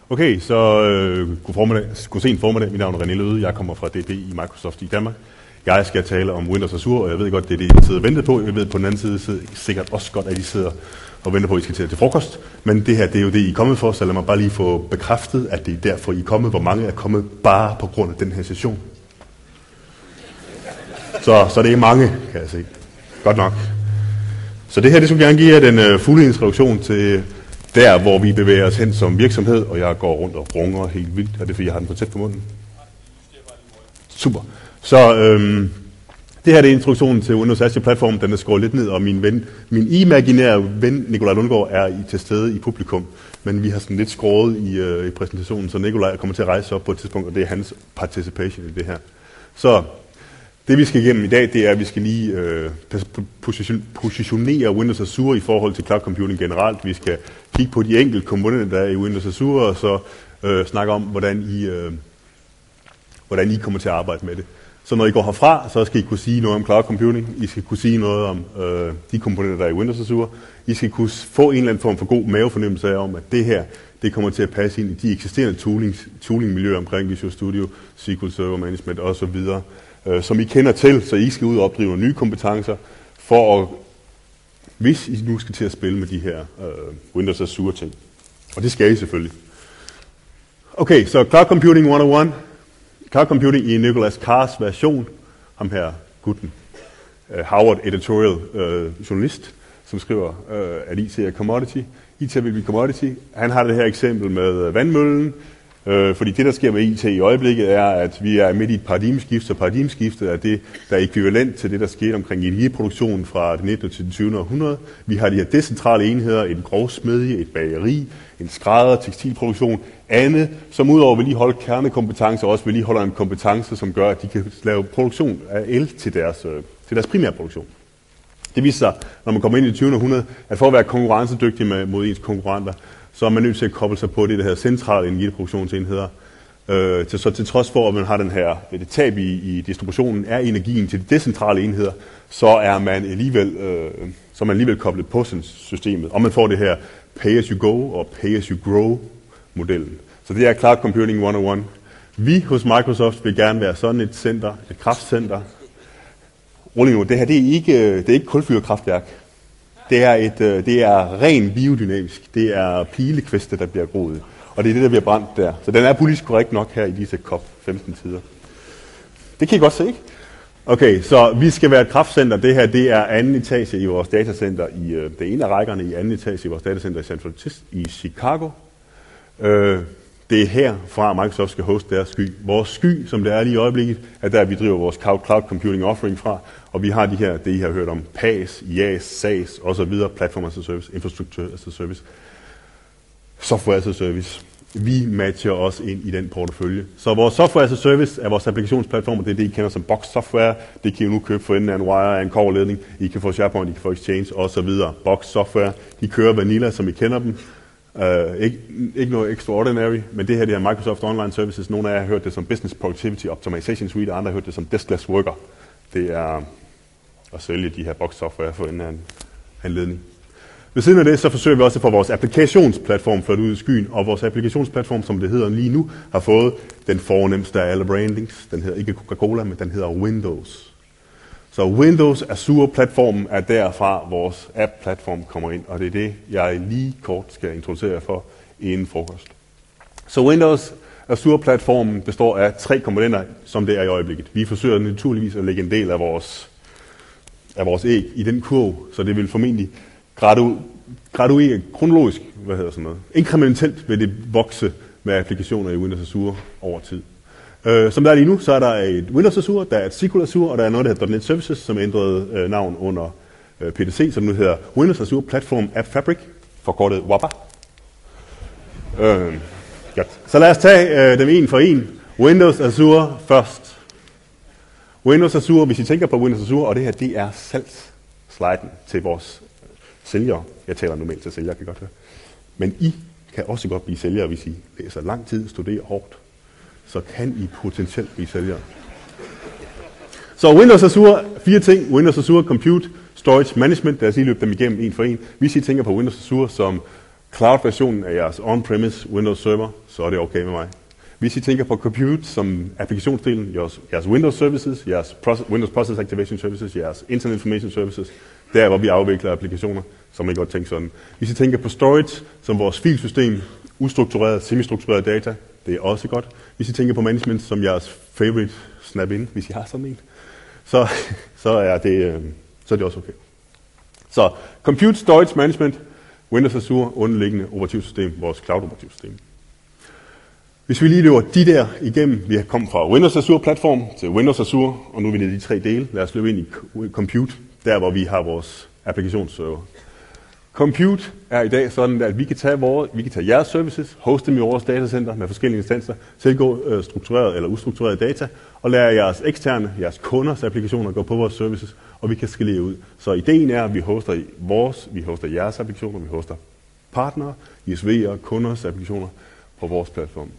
Okay, så god sen formiddag. Mit navn er René Løde. Jeg kommer fra DB i Microsoft i Danmark. Jeg skal tale om Windows Azure, og jeg ved godt, det er det, I sidder og venter på. Jeg ved på den anden side sidder sikkert også godt, at I sidder og venter på, at I skal til frokost. Men det her, det er jo det, I er kommet for, så lad mig bare lige få bekræftet, at det er derfor, I er kommet. Hvor mange er kommet bare på grund af den her session? Så det er mange, kan jeg se. Godt nok. Så det her, det skulle gerne give jer den fulde introduktion til der, hvor vi bevæger os hen som virksomhed, og jeg går rundt og runger helt vildt. Er det fordi, jeg har den for tæt på munden? Super. Så det her det er introduktionen til Windows Azure Platform. Den er skåret lidt ned, og min imaginære ven, Nikolaj Lundgaard, er til stede i publikum. Men vi har sådan lidt skåret i præsentationen, så Nikolaj kommer til at rejse op på et tidspunkt, og det er hans participation i det her. Så det vi skal igennem i dag, det er, at vi skal lige positionere Windows Azure i forhold til cloud computing generelt. Vi skal kigge på de enkelte komponenter, der er i Windows Azure, og så snakke om, hvordan I kommer til at arbejde med det. Så når I går herfra, så skal I kunne sige noget om cloud computing. I skal kunne sige noget om de komponenter, der er i Windows Azure. I skal kunne få en eller anden form for god mavefornemmelse af, om at det her, det kommer til at passe ind i de eksisterende tooling-miljøer omkring Visual Studio, SQL Server Management osv., som I kender til, så I skal ud og opdrive nogle nye kompetencer, for at, hvis I nu skal til at spille med de her Windows Azure ting. Og det skal I selvfølgelig. Okay, så Cloud Computing 101. Cloud Computing i Nicholas Carrs version. Ham her, gutten. Harvard editorial journalist, som skriver, at IT er commodity. IT vil blive commodity. Han har det her eksempel med vandmøllen. Fordi det, der sker med IT i øjeblikket, er, at vi er midt i et paradigmeskift, og paradigmeskiftet er det, der er ekvivalent til det, der skete omkring energiproduktionen fra det 19. til det 20. århundrede. Vi har de her decentrale enheder, en grovsmedie, et bageri, en skrædder, tekstilproduktion, andet, som udover at vedligeholde kernekompetencer, også vedligeholder en kompetence, som gør, at de kan lave produktion af el til deres primære produktion. Det viser sig, når man kommer ind i det 20. århundrede, at for at være konkurrencedygtig mod ens konkurrenter, så er man nødt til at koble sig på det, der hedder centrale energiproduktionsenheder. Så til trods for, at man har det tab i distributionen af energien til de decentrale enheder, så er man alligevel koblet på systemet. Og man får det her pay-as-you-go og pay-as-you-grow-modellen. Så det er Cloud Computing 101. Vi hos Microsoft vil gerne være sådan et center, et kraftcenter. Det her, det er ikke kulfyret kraftværk. Det er ren biodynamisk. Det er pilekviste, der bliver groet. Og det er det, der bliver brændt der. Så den er politisk korrekt nok her i disse COP15-tider. Det kan I godt se, ikke? Okay, så vi skal være et kraftcenter. Det her, det er anden etage i vores datacenter. Det er en af rækkerne i anden etage i vores datacenter i San Francisco i Chicago. Det er herfra, Microsoft skal hoste deres sky. Vores sky, som det er lige i øjeblikket, er der, vi driver vores cloud computing offering fra. Og vi har det I har hørt om, PaaS, IaaS, SaaS osv., Platform as a Service, Infrastructure as a Service, Software as a Service. Vi matcher også ind i den portefølje. Så vores Software as a Service er vores applikationsplatform, og det er det, I kender som Box Software. Det kan I nu købe for enden af en wire, en core-ledning. I kan få SharePoint, I kan få Exchange osv. Box Software, de kører vanilla, som I kender dem. Ikke noget extraordinary, men det her, det er Microsoft Online Services. Nogle af jer har hørt det som Business Productivity Optimization Suite, og andre har hørt det som Deskless Worker. Det er at sælge de her box software for en ledning. Ved siden af det, så forsøger vi også at få vores applikationsplatform ført ud i skyen, og vores applikationsplatform, som det hedder lige nu, har fået den fornemste af alle brandings. Den hedder ikke Coca-Cola, men den hedder Windows. Så Windows Azure-platformen er derfra, vores app-platform kommer ind, og det er det, jeg lige kort skal introducere jer for inden frokost. Så Windows Azure-platformen består af 3 komponenter, som det er i øjeblikket. Vi forsøger naturligvis at lægge en del af vores æg i den kurv, så det vil formentlig kronologisk, inkrementelt vil det vokse med applikationer i Windows Azure over tid. Som der er lige nu, så er der et Windows Azure, der er et SQL Azure, og der er noget, der hedder .NET Services, som ændrede navn under PDC, som nu hedder Windows Azure Platform App Fabric, forkortet WAPA. Godt. Så lad os tage dem en for en. Windows Azure først. Windows Azure, hvis I tænker på Windows Azure, og det her, det er salgssliden til vores sælgere. Jeg taler normalt til sælgere, kan I godt høre. Men I kan også godt blive sælgere, hvis I læser lang tid, studerer hårdt. Så kan I potentielt blive sælgere. Så Windows Azure, 4 ting. Windows Azure Compute, Storage Management. Lad os lige løbe dem igennem en for en. Hvis I tænker på Windows Azure som cloud-versionen af jeres on-premise Windows Server, så er det okay med mig. Hvis I tænker på compute som applikationsdelen, jeres Windows Services, jeres Windows Process Activation Services, jeres Internet Information Services, der hvor vi afvikler applikationer, så må I godt tænke sådan. Hvis I tænker på storage som vores filsystem, ustruktureret, semi-struktureret data, det er også godt. Hvis I tænker på management som jeres favorite snap-in, hvis I har sådan en, så er det også okay. Så compute, storage, management, Windows Azure, underliggende operativsystem, vores cloud-operativsystem. Hvis vi lige løber de der igennem, vi har kommet fra Windows Azure-platform til Windows Azure, og nu er vi nede i de 3 dele. Lad os løbe ind i compute, der hvor vi har vores applikationsserver. Compute er i dag sådan, at vi kan tage jeres services, hoste dem i vores datacenter med forskellige instanser, tilgå struktureret eller ustruktureret data, og lade jeres eksterne, jeres kunders applikationer gå på vores services, og vi kan skalere ud. Så ideen er, at vi hoster jeres applikationer, vi hoster partnere, ISV'er, kunders applikationer på vores platform.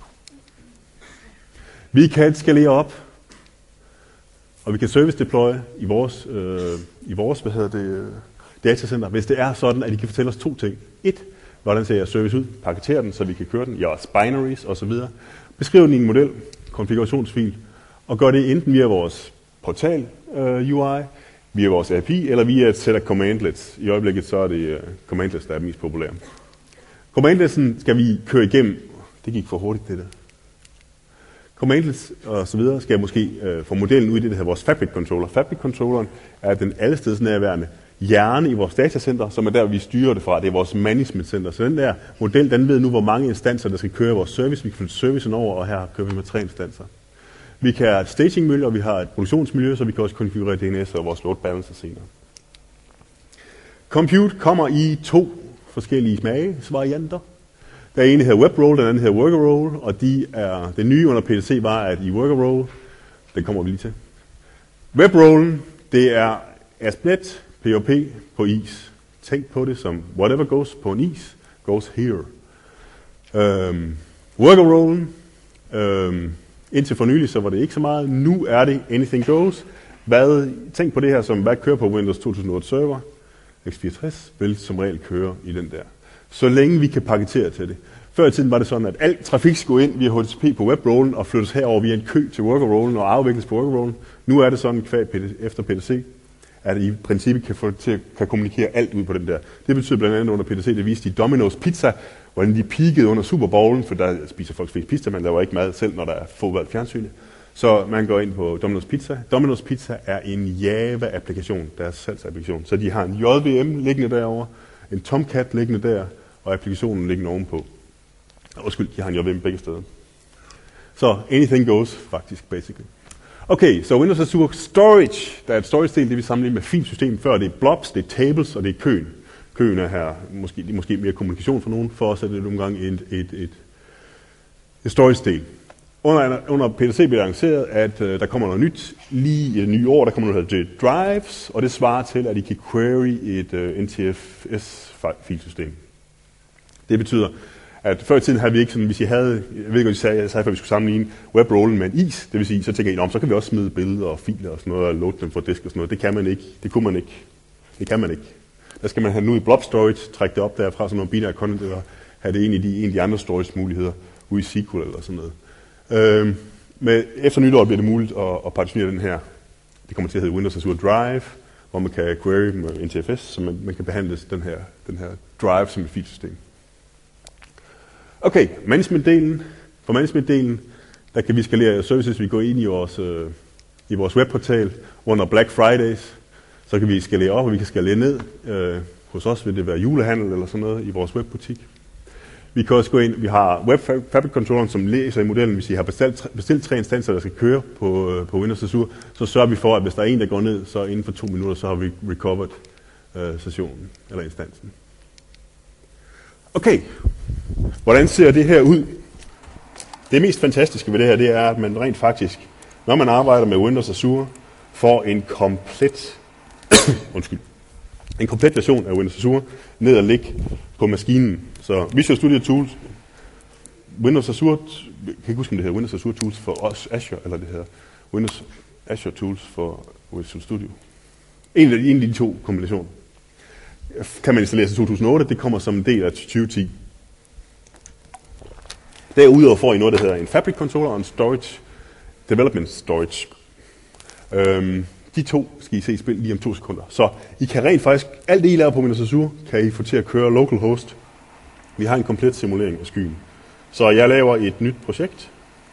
Vi kan skalere op, og vi kan service deploye i vores datacenter, hvis det er sådan, at I kan fortælle os 2 ting. 1. Hvordan ser jeres service ud? Paketere den, så vi kan køre den. Jeres binaries osv. Beskriv den i en model, konfigurationsfil, og gør det enten via vores portal UI, via vores API, eller via et sæt af commandlets. I øjeblikket så er det commandlets, der er mest populære. Commandletsen skal vi køre igennem. Det gik for hurtigt, det der. Commandlets og så videre skal måske få modellen ud i det, der hedder vores Fabric Controller. Fabric Controlleren er den allestedsnærværende hjerne i vores datacenter, som er der, vi styrer det fra. Det er vores management center. Så den der model, den ved nu, hvor mange instanser, der skal køre vores service. Vi kan flytte servicen over, og her kører vi med 3 instanser. Vi kan have et staging-miljø, og vi har et produktionsmiljø, så vi kan også konfigurere DNS og vores load balancer senere. Compute kommer i 2 forskellige smagsvarianter. Der ene hedder WebRoll, den anden hedder WorkerRoll, og det nye under PDC var, at i WorkerRoll, den kommer vi lige til. WebRollen, det er ASP.NET POP på is. Tænk på det som whatever goes på en is, goes here. WorkerRollen, indtil for nylig, så var det ikke så meget. Nu er det anything goes. Tænk på det her som, hvad kører på Windows 2008 server. x64 vil som regel køre i den der. Så længe vi kan paketere til det. Før i tiden var det sådan, at alt trafik skulle ind via HTTP på WebRollen og flyttes herover via en kø til WorkerRollen og afvikles på WorkerRollen. Nu er det sådan, efter PDC, at I princippet kan kommunikere alt ud på den der. Det betyder blandt andet under PDC, det viste de Domino's Pizza, hvordan de peakede under Super Bowlen, for der spiser folk flest pizza, men der var ikke mad selv, når der er fodbold fjernsynet. Så man går ind på Domino's Pizza. Domino's Pizza er en Java-applikation, deres salgsapplikation. Så de har en JVM liggende derovre, en Tomcat liggende der, og applikationen liggende ovenpå. De har en JVM begge steder. Så anything goes, faktisk, basically. Okay, så Windows Azure Storage, der er et storage-del, det vi sammenligner med filsystem før. Det er blobs, det er tables, og det er køen. Køen er her, måske mere kommunikation for nogen, for os er det nogle gange et storage-del. Under PDC bliver det arrangeret, at der kommer noget nyt. Lige i det nye år, der kommer noget, der hedder drives, og det svarer til, at I kan query et NTFS-filsystem. Det betyder, at før i tiden havde vi ikke sådan, hvis I havde, jeg ved ikke, jeg sagde før, vi skulle sammenligne WebRollen med en is, det vil sige, så tænker I, så kan vi også smide billeder og filer og sådan noget, og load dem fra disk og sådan noget. Det kan man ikke, det kunne man ikke, det kan man ikke. Der skal man have nu i blob storage, trække det op derfra, som nogle binære content, og have det en af de andre storage muligheder, ude i SQL eller sådan noget. Men efter nytår bliver det muligt at partitionere den her, det kommer til at hedde Windows Azure Drive, hvor man kan query med NTFS, så man kan behandle den her drive som et filsystem. Okay, managementdelen. For managementdelen, der kan vi skalere services, vi går ind i vores webportal under Black Fridays. Så kan vi skalere op, og vi kan skalere ned. Hos os vil det være julehandel eller sådan noget i vores webbutik. Vi kan også gå ind, vi har Web Fabric Controlleren, som læser i modellen. Hvis I har bestilt 3 instanser, der skal køre på Windows Azure, så sørger vi for, at hvis der er en, der går ned, så inden for 2 minutter, så har vi recovered sessionen eller instansen. Okay, hvordan ser det her ud? Det mest fantastiske ved det her, det er, at man rent faktisk, når man arbejder med Windows Azure, får en komplet version af Windows Azure ned og ligge på maskinen. Så Visual Studio Tools, Windows Azure, jeg kan ikke huske, om det hedder Windows Azure Tools for Azure, eller det hedder Windows Azure Tools for Visual Studio. En af de 2 kombinationer. kan man installere i 2008. Det kommer som en del af 2010. Derudover får I noget, der hedder en Fabric Controller og en Storage, Development Storage. De to skal I se i spil lige om 2 sekunder. Så I kan rent faktisk, alt det I laver på Windows Azure, kan I få til at køre localhost. Vi har en komplet simulering af skyen. Så jeg laver et nyt projekt.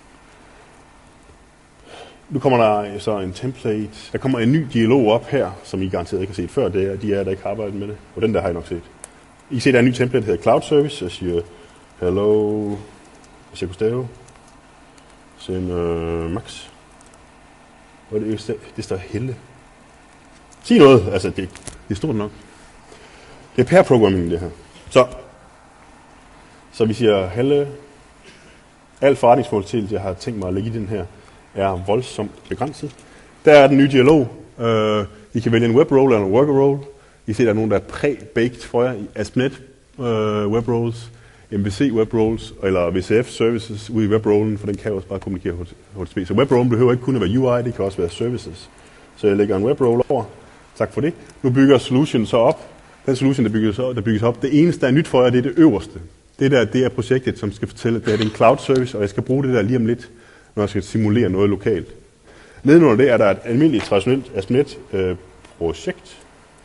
Nu kommer der så en template. Der kommer en ny dialog op her, som I garanteret ikke har set før. Det er de der ikke har arbejdet med det. Og den der har I nok set. I kan se, der er en ny template, der hedder Cloud Service. Jeg siger, hello, hvis jeg kunne stave. Send Max. Hvor er det står Helle. Sig noget, altså det er stort nok. Det er pair programming det her. Så vi siger Helle. Al forretningsfunktionalitet, jeg har tænkt mig at lægge i den her, er voldsomt begrænset. Der er den nye dialog. I kan vælge en webroll eller en worker roll. I ser, der er nogen, der er pre-baked for jer i ASP.NET webroles, MVC webroles eller VCF services ude i webrollen, for den kan også bare kommunikere HTTP. Så webrollen behøver ikke kun at være UI, det kan også være services. Så jeg lægger en webroll over. Tak for det. Nu bygger solution så op. Den solution, der bygges op, det eneste, der er nyt for jer, det er det øverste. Det er projektet, som skal fortælle, at det er en cloud service, og jeg skal bruge det der lige om lidt, når jeg skal simulere noget lokalt. Nedenunder det er der et almindeligt traditionelt ASP.NET projekt,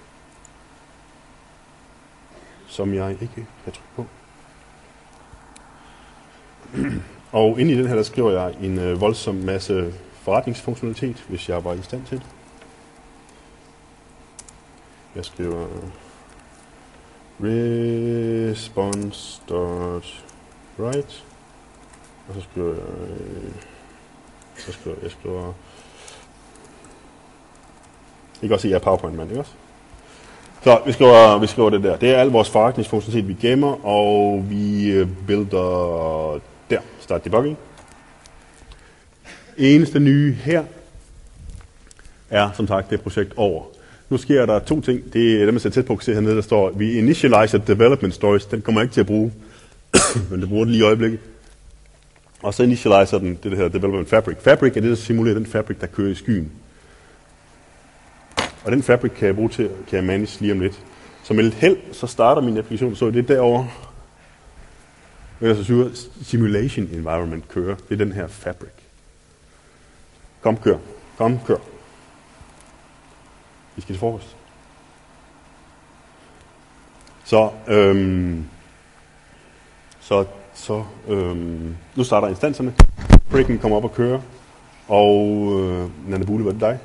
som jeg ikke kan trykke på. Og inde i den her, der skriver jeg en voldsom masse forretningsfunktionalitet, hvis jeg var i stand til det. Jeg skriver response.write, og så skriver jeg I kan også se, at jeg er PowerPoint-mand, ikke også? Så vi skriver det der. Det er al vores forretningsfunktionalitet, vi gemmer, og vi builder der. Start debugging. Eneste nye her er, som sagt, det projekt over. Nu sker der 2 ting. Det er dem, jeg sætter tæt på, kan se hernede, der står, vi initializer development storage. Den kommer jeg ikke til at bruge, men det bruger den lige i øjeblikket. Og så initializer den det, der hedder development fabric. Fabric er det, der simulerer den fabric, der kører i skyen. Og den fabric kan jeg bruge til, kan jeg manage lige om lidt. Så med lidt held, så starter min applikation, så det derovre. Azure Simulation Environment kører. Det er den her fabric. Kom, kør. Vi skal til frokost. Nu starter instanserne. Breaken kommer op og kører. Og Nana Bule, var det dig?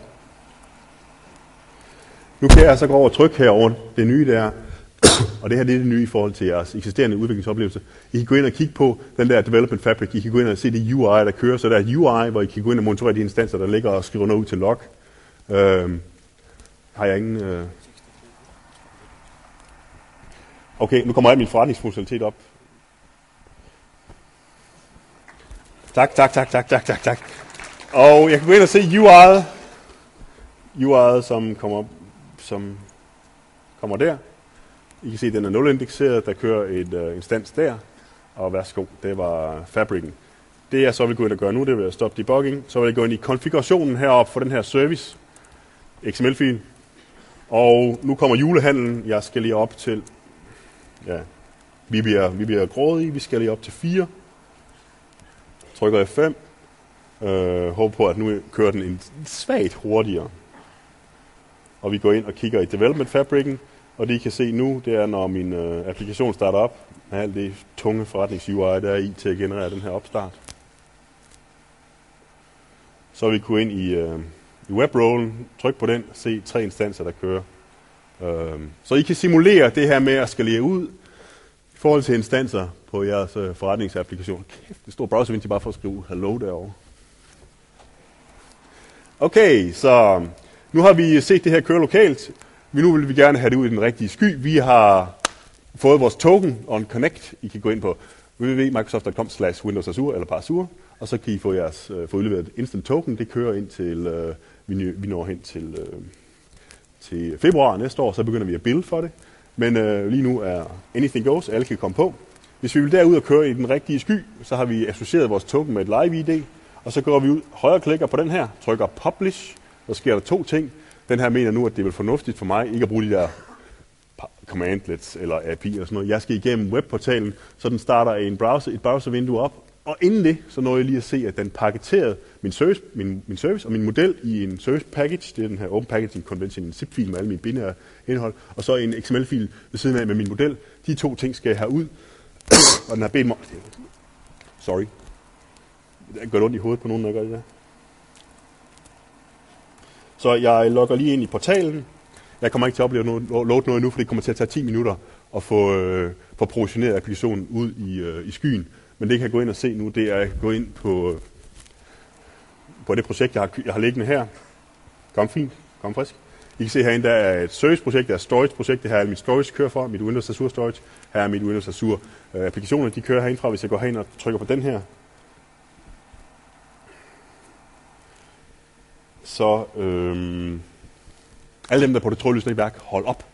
Nu kan jeg så gå over og trykke herover det nye der. Og det her det er det nye i forhold til jeres eksisterende udviklingsoplevelse. I kan gå ind og kigge på den der development fabric. I kan gå ind og se det UI, der kører. Så der er et UI, hvor I kan gå ind og monitorere de instanser, der ligger og skriver noget ud til log. Har jeg ingen... Okay, nu kommer alt min forretningsfunktionalitet op. Tak. Og jeg kan gå ind og se UI'et, som kommer der. I kan se, at den er nulindekseret. Der kører et instans der. Og værsgo, det var fabrikken. Det jeg så vil gå ind og gøre nu, det vil jeg stoppe debugging. Så vil jeg gå ind i konfigurationen heroppe for den her service. XML-fil. Og nu kommer julehandlen. Jeg skal lige op til... Ja, vi bliver grådige. Vi skal lige op til 4. Trykker F5. Håber på, at nu kører den en svagt hurtigere. Og vi går ind og kigger i Development Fabric'en. Og det I kan se nu, det er, når min applikation starter op, med alt det tunge forretnings-UI, der er i til at generere den her opstart. Så vil vi gå ind i webrollen, tryk på den, se 3 instanser, der kører. Så I kan simulere det her med at skalere ud i forhold til instanser på jeres forretningsapplikation. Kæft, det står browservinduet bare for at skrive hello derovre. Okay, så nu har vi set det her køre lokalt. Nu vil vi gerne have det ud i den rigtige sky. Vi har fået vores token on connect. I kan gå ind på www.microsoft.com/Windows Azure eller bare Azure, og så kan I få udleveret instant token. Det kører ind til vi når hen til februar næste år, så begynder vi at build for det. Men lige nu er anything goes, alle kan komme på. Hvis vi vil derud og køre i den rigtige sky, så har vi associeret vores token med et live ID, og så går vi ud, højreklikker på den her, trykker publish, så sker der 2 ting. Den her mener nu, at det er vel fornuftigt for mig ikke at bruge de der commandlets eller API eller sådan noget. Jeg skal igennem webportalen, så den starter et browservindue op, og inden det, så når jeg lige at se, at den paketerede min service og min model i en service package, det er den her Open Packaging Convention, en zip-fil med alle mine binære indhold, og så en XML-fil ved siden af med min model. De to ting skal jeg have ud, og den har bedt mig... Sorry. Det gør ondt i hovedet på nogen, der gør det der. Så jeg logger lige ind i portalen. Jeg kommer ikke til at opleve noget nu, for det kommer til at tage 10 minutter at få provisioneret applikationen ud i skyen. Men det kan jeg gå ind og se nu, det er at gå ind på det projekt, jeg har liggende her. Kom fint, kom frisk. I kan se herinde, der er et serviceprojekt, der er et storage-projekt. Det her er mit storage kører for, mit Windows Azure Storage. Her er mit Windows Azure applikationer, de kører herindefra. Hvis jeg går herind og trykker på den her, så alle dem, der er på det trådløse netværk, hold op.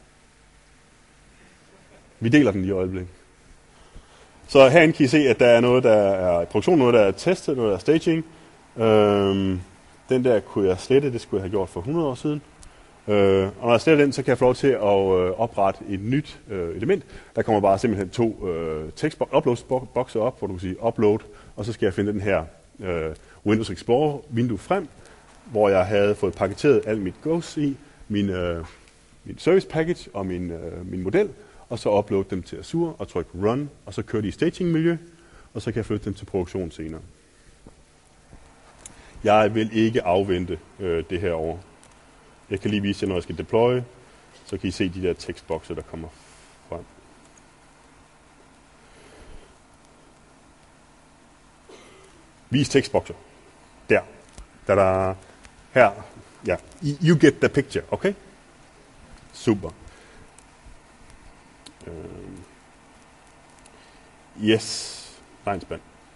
Vi deler den i øjeblikket. Så herinde kan I se, at der er noget, der er produktion, noget, der er testet, noget, der er staging. Den der kunne jeg slette, det skulle jeg have gjort for 100 år siden. Og når jeg sletter den, så kan jeg få lov til at oprette et nyt element. Der kommer bare simpelthen 2 upload-bokser op, hvor du kan sige upload, og så skal jeg finde den her Windows Explorer-vindue frem, hvor jeg havde fået paketeret alt mit Ghost i, min service package og min model, og så uploade dem til Azure og trykke Run, og så kører de i staging-miljø, og så kan jeg flytte dem til produktion senere. Jeg vil ikke afvente det her over. Jeg kan lige vise jer, når jeg skal deploy, så kan I se de der tekstbokse, der kommer frem. Vis tekstbokser. Der. Da-da. Her. Ja. You get the picture, okay? Super. Yes. Regnspand.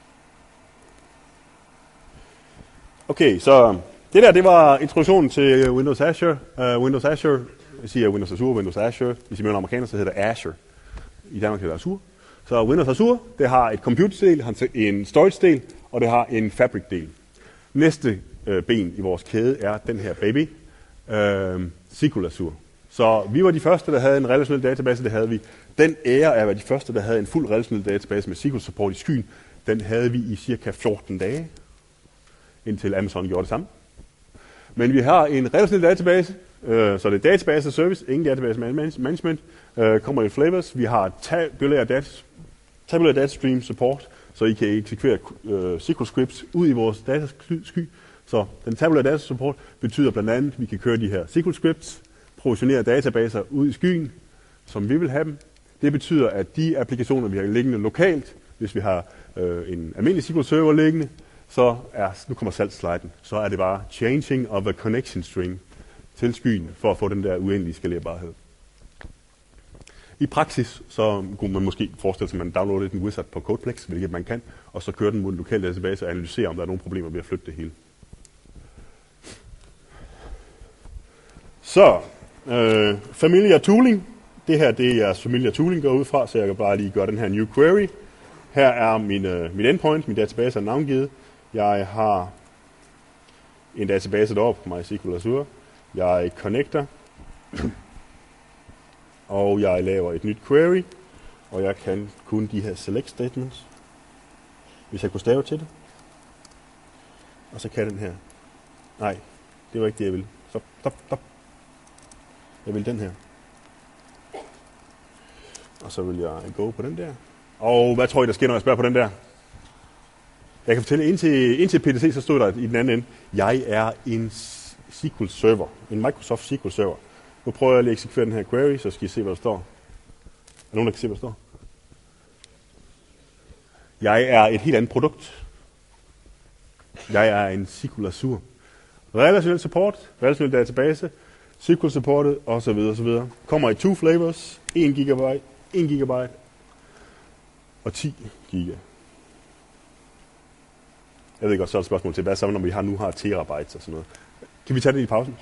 Okay, så det var introduktionen til Windows Azure. Windows Azure, jeg siger Windows Azure, Windows Azure. Hvis I møder amerikaner, så hedder det Azure. I Danmark hedder det Azure. Så Windows Azure, det har et compute-del, en storage-del, og det har en fabric-del. Næste ben i vores kæde er den her baby, SQL Azure. Så vi var de første, der havde en relationel database, det havde vi. Den ære af at være de første, der havde en fuld relationel database med SQL support i skyen, den havde vi i cirka 14 dage, indtil Amazon gjorde det samme. Men vi har en relationel database, så det er database service, ingen database management, kommer i flavors. Vi har tabular data stream support, så I kan eksekvere SQL scripts ud i vores datasky. Så den tabular data support betyder blandt andet, at vi kan køre de her SQL scripts, provisionere databaser ud i skyen, som vi vil have dem. Det betyder, at de applikationer, vi har liggende lokalt, hvis vi har en almindelig SQL server liggende, så nu kommer salgsliden, så er det bare changing of a connection string til skyen, for at få den der uendelige skalerbarhed. I praksis, så kunne man måske forestille sig, at man downloader en wizard på Codeplex, hvilket man kan, og så kører den mod en lokal database og analyserer, om der er nogle problemer ved at flytte det hele. Så, familiar tooling. Det her, det er jeres familiar tooling går ud fra, så jeg kan bare lige gøre den her new query. Her er min endpoint, min database er navngivet. Jeg har en database deroppe på MySQL Azure. Jeg connecter, og jeg laver et nyt query, og jeg kan kun de her select statements, hvis jeg kunne stave til det. Og så kan den her. Nej, det var ikke det, jeg ville. Stop. Jeg vil den her. Og så vil jeg gå på den der. Og hvad tror I, der sker, når jeg spørger på den der? Jeg kan fortælle, indtil PDC, så stod der i den anden ende, jeg er en SQL server, en Microsoft SQL server. Nu prøver jeg lige at eksekvere den her query, så skal I se, hvad der står. Er der nogen, der kan se, hvad der står? Jeg er et helt andet produkt. Jeg er en SQL Azure. Relationel support, relationel database, SQL supportet, osv. Kommer i 2 flavors, 1 GB og 10 GB. Jeg ved godt, så er et spørgsmål til, hvad så, når vi nu har terabytes og sådan noget. Kan vi tage det i pausen?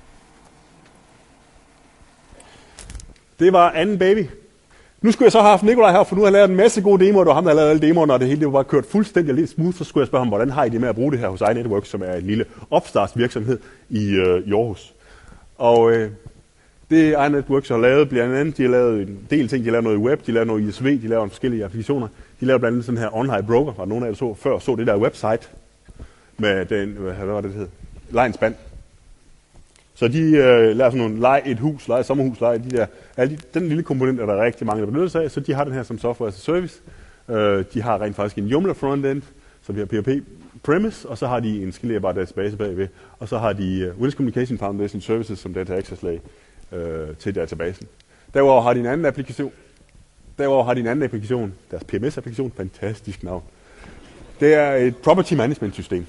Det var anden baby. Nu skulle jeg så have haft Nikolaj her, for nu har jeg lavet en masse gode demoer. Det var ham, der har lavet alle demoerne, og det hele det var bare kørt fuldstændig lidt smooth. Så skulle jeg spørge ham, hvordan har I det med at bruge det her hos iNetworks, som er en lille opstartsvirksomhed i Aarhus. Og Det iNetworks har lavet, blandt andet, de har lavet en del ting. De har lavet noget web, de har lavet noget ISV, de laver forskellige applikationer. De laver blandt andet sådan her online broker, og nogle af jer så det der website med den, hvad var det hed? Lions Band. Så de laver sådan nogle lege et hus, lege et sommerhus, lege de der. Den lille komponent er der rigtig mange, der benytter sig af, så de har den her som software as a service. De har rent faktisk en Joomla frontend, så vi har PHP premise, og så har de en skalerbar database bagved, og så har de Windows Communication Foundation Services som data access lag til databasen. Derudover har de en anden applikation. Deres PMS-applikation, fantastisk navn. Det er et property management system.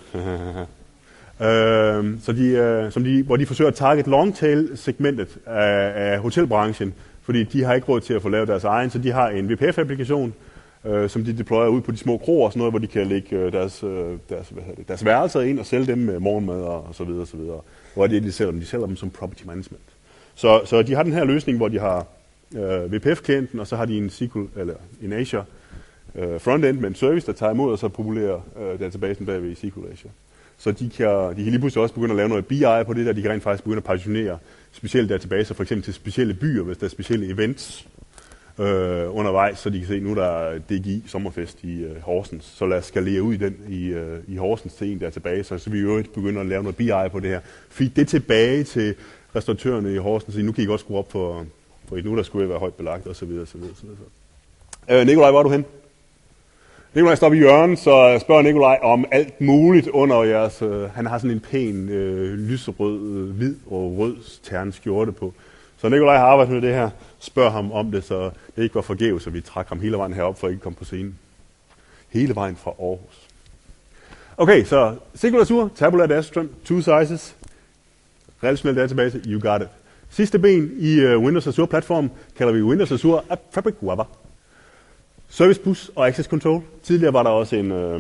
Hvor de forsøger at target long-tail-segmentet af hotelbranchen, fordi de har ikke råd til at få lavet deres egen, så de har en VPF-applikation, som de deployer ud på de små kroer og sådan noget, hvor de kan lægge deres værelser ind og sælge dem med morgenmad og så videre, så videre. Hvor de sælger dem? De sælger dem som property management. Så de har den her løsning, hvor de har VPF-klienten, og så har de en SQL eller en Azure frontend med en service, der tager imod og så populerer databasen bagved i SQL Azure. Så de kan lige pludselig også begynde at lave noget BI på det der. De kan rent faktisk begynde at partitionere specielle databaser, for eksempel til specielle byer, hvis der er specielle events undervejs, så de kan se, nu der er DGI sommerfest i Horsens, så lad os skalere ud i den i Horsens til en database, så vi jo begynder at lave noget BI på det her. Feed det tilbage til restauratørerne i Horsens, så nu kan I godt skrue op for nu der skulle være højt belagt, og så videre, så videre. Nikolaj, hvor er du hen? Nikolaj står i hjørnet, så spørger Nikolaj om alt muligt under jeres. Han har sådan en pæn lyserød, hvid og rød ternskjorte på. Så Nikolaj har arbejdet med det her. Spørg ham om det, så det ikke var forgæves, så vi trak ham hele vejen herop for at ikke komme på scenen. Hele vejen fra Aarhus. Okay, så SQL Azure, Tabular Data, 2 sizes, relationel database, you got it. Sidste ben i Windows Azure platform kalder vi Windows Azure App Fabric Wrapper. Service Bus og Access Control. Tidligere var der også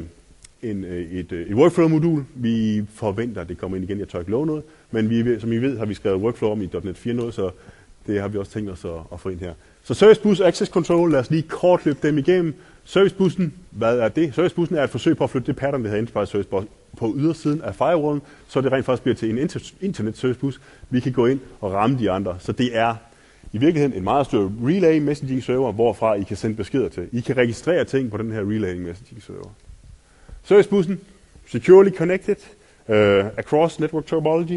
et workflow-modul. Vi forventer, at det kommer ind igen. Jeg tør ikke love noget. Men som I ved, har vi skrevet workflow om i .NET 4.0, så det har vi også tænkt os at få ind her. Så Service Bus og Access Control, lad os lige kort løbe dem igennem. Servicebussen, hvad er det? Servicebussen er et forsøg på at flytte det pattern, der hedder Enterprise Service Bus, på ydersiden af firewallen, så det rent faktisk bliver til en internet service bus. Vi kan gå ind og ramme de andre. Så det er i virkeligheden en meget større relay messaging server, hvorfra I kan sende beskeder til. I kan registrere ting på den her relay messaging server. Servicebussen, securely connected, across network topology.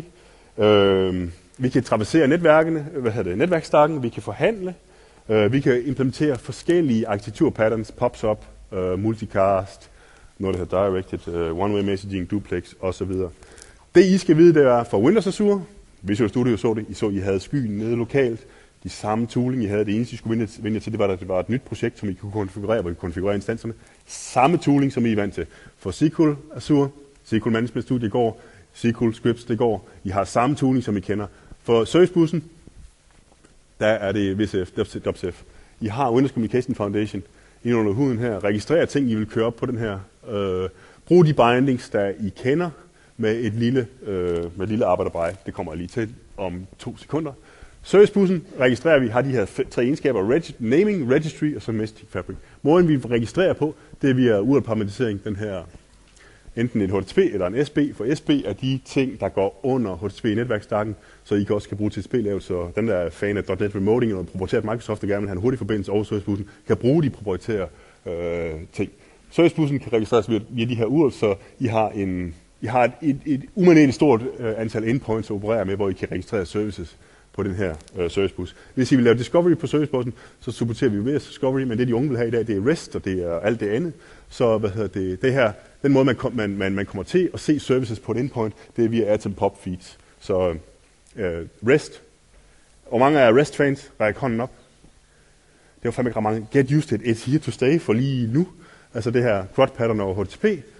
Vi kan traversere netværksstakken, vi kan forhandle, vi kan implementere forskellige arkitekturpatterns, pops up, multicast, noget der hedder directed, one-way messaging, duplex osv. Det I skal vide, det er for Windows Azure. Visual Studio så det. I havde skyen nede lokalt. De samme tooling, I havde. Det eneste, I skulle vende til, det var, at det var et nyt projekt, som I kunne konfigurere, hvor I kunne konfigurere instanserne. Samme tooling, som I er vant til. For SQL Azure, SQL Management Studio i går, SQL Scripts det går. I har samme tooling, som I kender. For Servicebussen, der er det VCF, DubCF. I har Windows Communication Foundation inde under huden her. Registrer ting, I vil køre op på den her. Brug de bindings, der I kender, med et lille arbejderbreje. Det kommer jeg lige til om 2 sekunder. Servicebussen registrerer vi, har de her 3 egenskaber, naming, registry og så messaging fabric. Måden vi registrerer på, det er via URL-parametrisering, den her, enten en HTTP eller en SB. For SB er de ting, der går under HTTP-netværksstakken, så I kan også bruge TCP-lavet, så den der er fan af .NET Remoting eller proprietært Microsoft, der gerne vil have en hurtig forbindelse over servicebussen, kan bruge de proprietære ting. Servicebussen kan registreres via de her URLs, så I har et umanerligt stort antal endpoints at operere med, hvor I kan registrere services på den her servicebus. Hvis I vil lave discovery på servicebussen, så supporterer vi VS Discovery, men det de unge vil have i dag, det er REST, og det er alt det andet. Så det her, den måde man kommer til at se services på et endpoint, det er via Atom Pop Feeds. Så REST. Hvor mange er REST-fans? Ræk hånden op. Det var fandme ikke mange. Get used to it. It's here to stay for lige nu. Altså det her CRUD pattern over HTTP.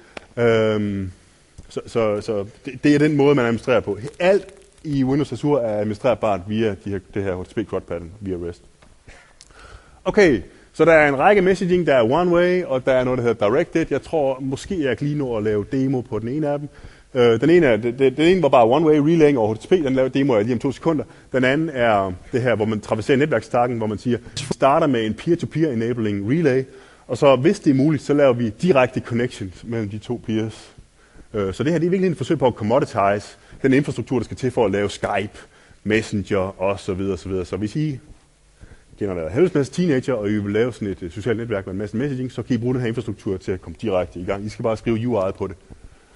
Så det er den måde, man administrerer på. Alt i Windows Azure er administrerbart via det her HTTP CRUD pattern via REST. Okay, så der er en række messaging, der er one-way, og der er noget, der hedder directed. Jeg tror, måske jeg kan lige nå at lave demo på den ene af dem. Den ene var bare one-way relaying over HTTP, den lavede demo lige om 2 sekunder. Den anden er det her, hvor man traverserer netværksstakken, hvor man siger, starter med en peer-to-peer enabling relay, og så hvis det er muligt, så laver vi direkte connections mellem de 2 peers. Så det her det er virkelig et forsøg på at commoditize den infrastruktur, der skal til for at lave Skype Messenger osv. Så hvis I genererer helvedes masse teenager, og I vil lave sådan et socialt netværk med en masse messaging, så kan I bruge den her infrastruktur til at komme direkte i gang. I skal bare skrive URI'et på det.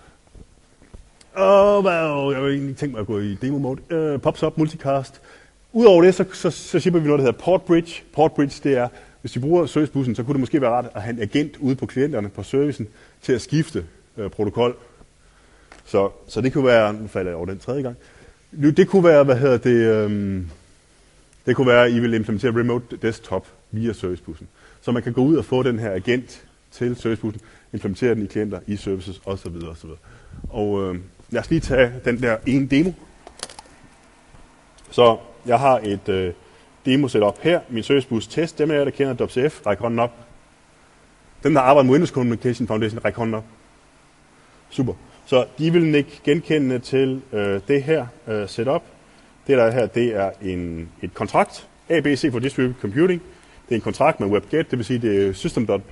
Jeg har egentlig tænkt mig at gå i demo-mode. Pops up, multicast. Udover det, så shipper vi noget, der hedder Portbridge. Portbridge, det er, hvis I bruger servicebussen, så kunne det måske være rart at have en agent ude på klienterne på servicen til at skifte protokol. Så det kunne være, nu falder jeg over den tredje gang. Det kunne være, det kunne være, at I vil implementere remote desktop via servicebussen. Så man kan gå ud og få den her agent til servicebussen, implementere den i klienter, i services osv. Og lad os lige tage den der ene demo. Så jeg har et demo setup her. Min servicebus test, dem af jer, der kender WCF, ræk hånden op. Dem, der arbejder med Windows Communication Foundation, ræk hånden op. Super. Så de vil ikke genkende til det her setup. Det der her, det er et kontrakt. ABC for Distributed Computing. Det er en kontrakt med WebGet, det vil sige, det er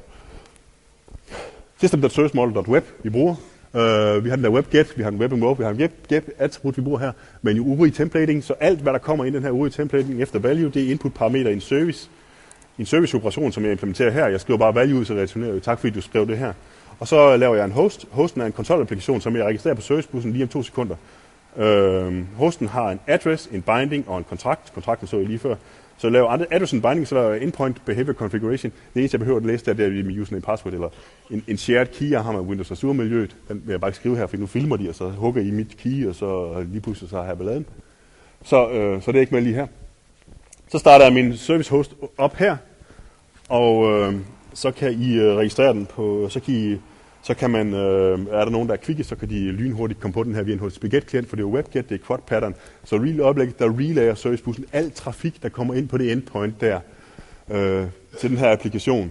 system.servicemodel.web, vi bruger. Vi har den der WebGet, vi har en WebInvoke, vi har en WebGet-attribut, vi bruger her, med en URI templating, så alt, hvad der kommer ind i den her URI templating efter value, det er input-parameter i en service. En serviceoperation, som jeg implementerer her. Jeg skriver bare value, så returnerer jeg. Tak fordi du skrev det her. Og så laver jeg en host. Hosten er en kontrolapplikation, som jeg registrerer på servicebussen lige om 2 sekunder. Hosten har en address, en binding og en kontrakt. Kontrakten så jeg lige før. Så jeg laver address and binding, så laver jeg endpoint behavior configuration. Det eneste, jeg behøver at læse, det er med username password, eller en shared key, jeg har med Windows Azure-miljøet. Den vil jeg bare ikke skrive her, for nu filmer de, og så hugger I mit key, og så lige pludselig så har jeg balladen. Så det er ikke med lige her. Så starter jeg min service host op her, og så kan I registrere den på, så kan man, er der nogen, der er kvikke, så kan de lynhurtigt komme på den her via en HTTP-GET-klient, for det er WebGet, det er quad pattern. Så oplægget, der relayer servicebussen al trafik, der kommer ind på det endpoint der, til den her applikation.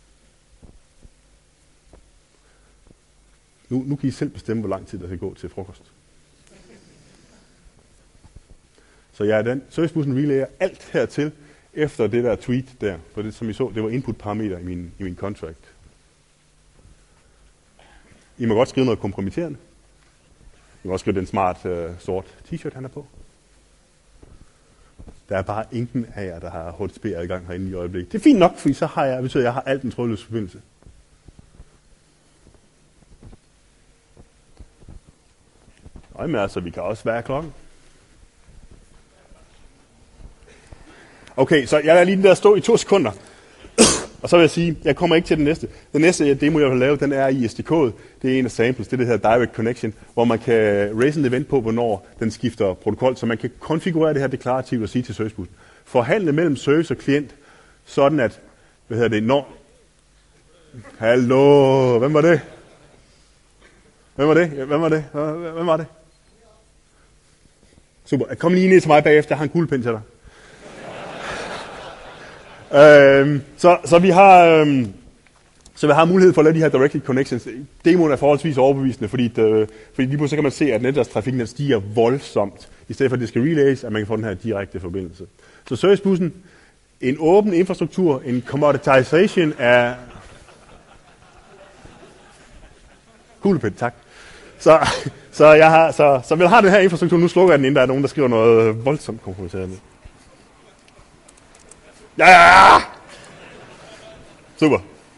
Nu kan I selv bestemme, hvor lang tid der skal gå til frokost. Så jeg er den. Servicebussen relayer alt hertil, efter det der tweet der. For det, som I så, det var input-parameter i min contract. I må godt skrive noget kompromitterende. I må også skrive den smart sort t-shirt, han er på. Der er bare ingen af jer, der har HTTP-adgang herinde i øjeblikket. Det er fint nok, fordi så har jeg har alt en trådløs forbindelse. Men altså, vi kan også være klokken. Okay, så jeg lader lige den der stå i 2 sekunder. Og så vil jeg sige, jeg kommer ikke til den næste. Den næste demo, jeg vil lave, den er i SDK'et. Det er en af samples, det hedder Direct Connection, hvor man kan raise en event på, hvornår den skifter protokol, så man kan konfigurere det her deklarativt og sige til servicebussen. Forhandle mellem service og klient, sådan at, når... Hallo, hvem var det? Hvem var det? Super, kom lige ned til mig bagefter, jeg har en kuglepind til dig. Så vi har mulighed for at lave de her directly connections. Demoen er forholdsvis overbevisende, fordi lige pludselig så kan man se, at netværkstrafikken stiger voldsomt, i stedet for at det skal relays, at man kan få den her direkte forbindelse. Så servicebussen, en åben infrastruktur, en commoditization af... Kuglepind, tak. Så vi har den her infrastruktur, nu slukker jeg den, inden der er nogen, der skriver noget voldsomt kompromitterende. Ja! Super.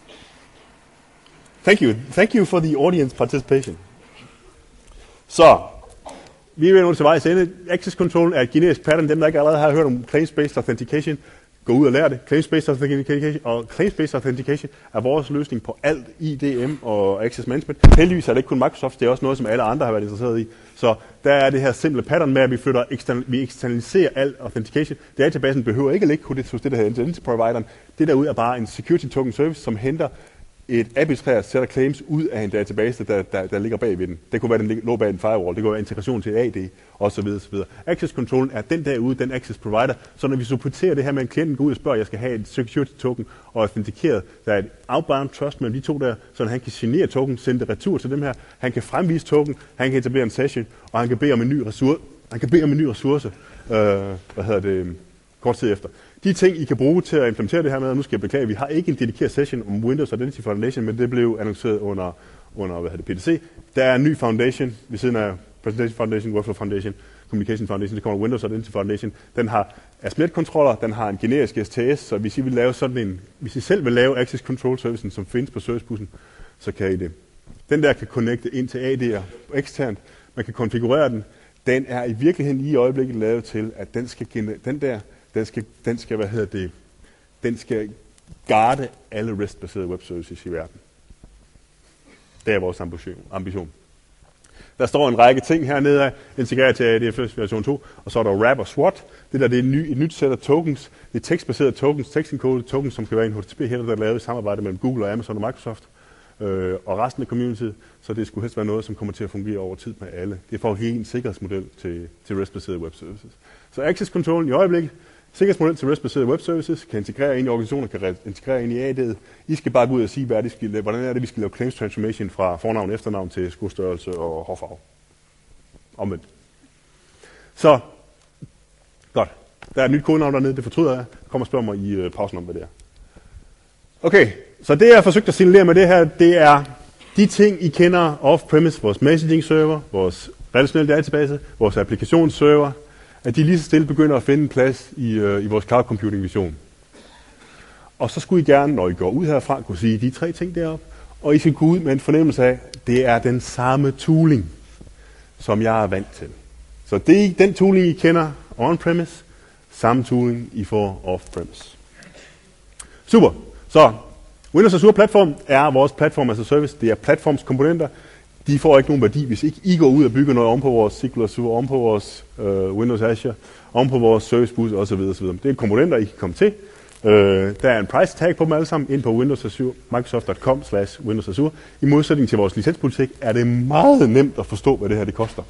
Thank you for the audience participation. Så, vi er nu til vejs ende. Access control er et generisk pattern. Dem, der ikke allerede har hørt om claims-based authentication, gå ud og lær det. Claims-based authentication er vores løsning på alt IDM og access management. Heldigvis er det ikke kun Microsoft, det er også noget, som alle andre har været interesseret i. Så der er det her simple pattern med, at vi eksternaliserer al authentication. Databasen behøver ikke at ligge hos det, der hedder identity provideren. Det derude er bare en security token service, som henter et arbitrært sæt af claims ud af en database, der ligger bag ved den. Det kunne være, den lå bag en firewall. Det kunne være integration til AD, osv. Access control er den derude, den access provider. Så når vi supporterer det her med, en klient går ud og spørger, jeg skal have et security token og autentikeret, der er et outbound trust mellem de to der, så han kan signere token, sende det retur til dem her. Han kan fremvise token, han kan etablere en session, og han kan bede om en ny ressource. Kort tid efter. De ting, I kan bruge til at implementere det her med, og nu skal jeg beklage, vi har ikke en dedikeret session om Windows Identity Foundation, men det blev annonceret under PDC. Der er en ny foundation ved siden af Presentation Foundation, Workflow Foundation, Communication Foundation, det kommer Windows Identity Foundation. Den har ASP.NET-kontroller, den har en generisk STS, så hvis I selv vil lave Access Control Servicen, som findes på servicebussen, så kan I det. Den der kan connecte ind til AD'er eksternt. Man kan konfigurere den. Den er i virkeligheden lige i øjeblikket lavet til, at den skal garde alle REST-baserede webservices i verden. Det er vores ambition. Der står en række ting hernede af, integreret til ADFS version 2, og så er der wrap og SWAT. Det der, det er et nyt sæt af tokens. Det er tekstbaserede tokens, tekstencoded tokens, som kan være en HTTP-header, der er lavet i samarbejde mellem Google og Amazon og Microsoft. Og resten af communityet, så det skulle helst være noget, som kommer til at fungere over tid med alle. Det er for at give en sikkerhedsmodel til REST-baserede web services. Så access control i øjeblikket, sikkerhedsmodel til REST-baserede web services, kan integrere ind i organisationer, kan integrere ind i AD'et. I skal bare gå ud og sige, hvordan er det, vi skal lave claims transformation fra fornavn og efternavn til skostørrelse og hårfarve. Omvendt. Så, godt. Der er et nyt kodenavn dernede, det fortryder jeg. Kom og spørg mig i pausen om, hvad det er. Okay, så det jeg har forsøgt at signalere med det her, det er de ting, I kender off-premise, vores messaging server, vores relationelle database, vores applikationsserver, at de lige så stille begynder at finde en plads i vores cloud computing vision. Og så skulle I gerne, når I går ud herfra, kunne sige de 3 ting deroppe, og I skal gå ud med en fornemmelse af, at det er den samme tooling, som jeg er vant til. Så det er den tooling, I kender on-premise, samme tooling, I får off-premise. Super. Så Windows Azure Platform er vores platform as a service. Det er platformskomponenter. De får ikke nogen værdi, hvis ikke I går ud og bygger noget om på vores SQL Azure, om på vores Windows Azure, om på vores Service Bus osv. Det er komponenter, I kan komme til. Der er en price tag på dem alle sammen ind på Windows Azure, Microsoft.com/Windows Azure. I modsætning til vores licenspolitik er det meget nemt at forstå, hvad det her det koster.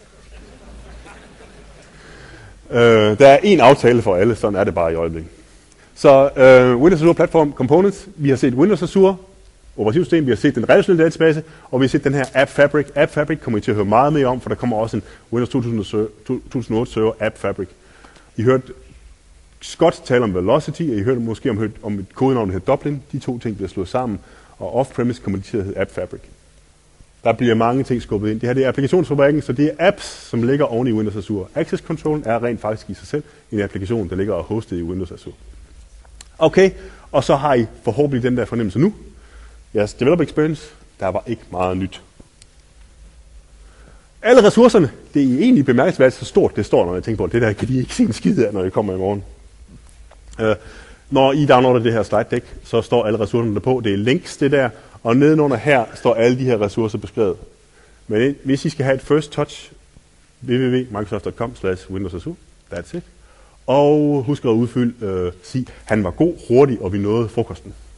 Der er en aftale for alle, sådan er det bare i øjeblikket. Så Windows Azure Platform Components, vi har set Windows Azure operativsystem, vi har set den relationelle database, og vi har set den her App Fabric. App Fabric kommer I til at høre meget mere om, for der kommer også en Windows 2008 server App Fabric. I hørte Scott tale om Velocity, og I hørte måske om et kodenavn, der hedder Dublin. De 2 ting bliver slået sammen, og off-premise kommer de til at hedde App Fabric. Der bliver mange ting skubbet ind. Det her det er applikationsfabrikken, så det er apps, som ligger oven i Windows Azure. Access Control er rent faktisk i sig selv en applikation, der ligger og hostet i Windows Azure. Okay, og så har I forhåbentlig den der fornemmelse nu. Jeres developer experience, der var ikke meget nyt. Alle ressourcerne, det er egentlig bemærkelsesværdigt så stort, det står, når jeg tænker på, det der kan de ikke se en skid af, når det kommer i morgen. Når I downloader det her slide deck, så står alle ressourcerne der på. Det er links, det der, og nedenunder her står alle de her ressourcer beskrevet. Men hvis I skal have et first touch, www.microsoft.com/Windows Azure, that's it. Og husk at udfylde, sig, han var god, hurtig, og vi nåede frokosten.